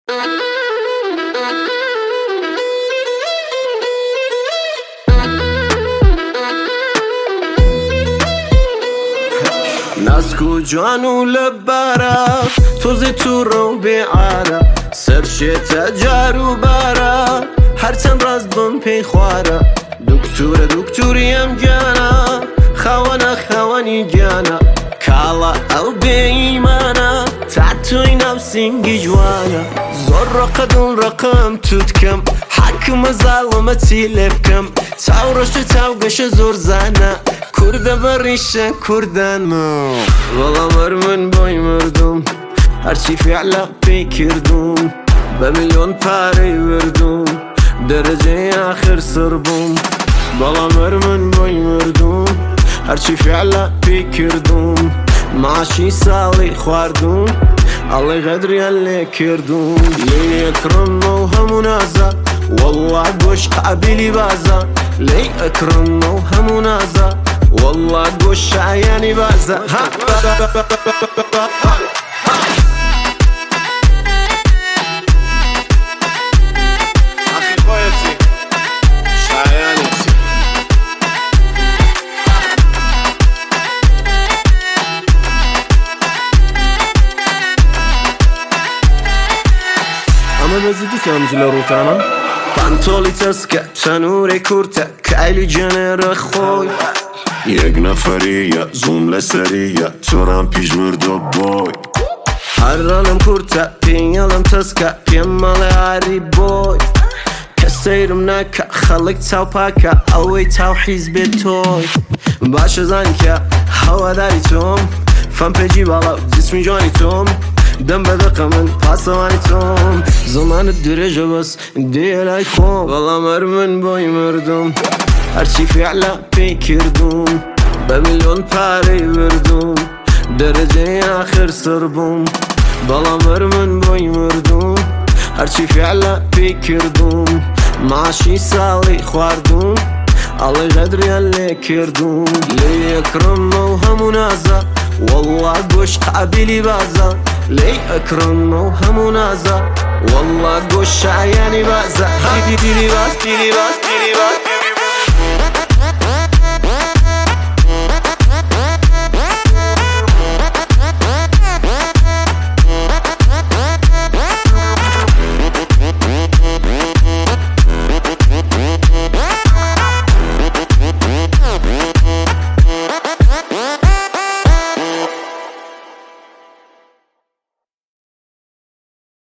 ناسكو جوانو لبارا توزي تورو بعارا سرشيتا جارو بارا هرچند راز بم پی خوارا دکتوری ام گانا خوانا خوانی گانا کالا او بیمانا تعتوی نفسینگی جوانا زور رقدون رقم تودکم حکم ظالمتی لبکم تاورش تاوگش زور زانا kurda barışa kurdana Valamar من boy murdum Herçi fi'la fikirdim Be milyon pare verdim Dereceye ahir sırbım Valamar من boy murdum Herçi fi'la fikirdim Maaşi sali khwardim Allah qadri اللي كردم لي أكرم وهمنازا والله قوش قابلي بازا لي أكرم وهمنازا والله قوش عياني بازا أما بزيدي تامجل روتانا پانتولی تسکه تنوری کورته کایلی جنر خوی یک نفریه زوم لسریه تورم پیش مرده بای هرانم کورته پینالم تسکه پیمال عری بای کسیرم نکه خلق تاو پاکه اوی تاو حیزب توی باشه زن که هوا داری توم فن پیجی بالا جسمی جانی توم دم بدقه من پاسوانی توم زمان درجه بس دیلای خوم والله من boy murdum Herçi fi'la fikirdim Be milyon pare verdim Dereceye ahir sırbım Balamar من boy murdum Herçi fi'la fikirdim Maaşi sali khwardim Allah qadri اللي كردم لي أكرم وهمنازا والله قوش قابلي بازا لي أكرم وهمنازا والله قوش عياني بازا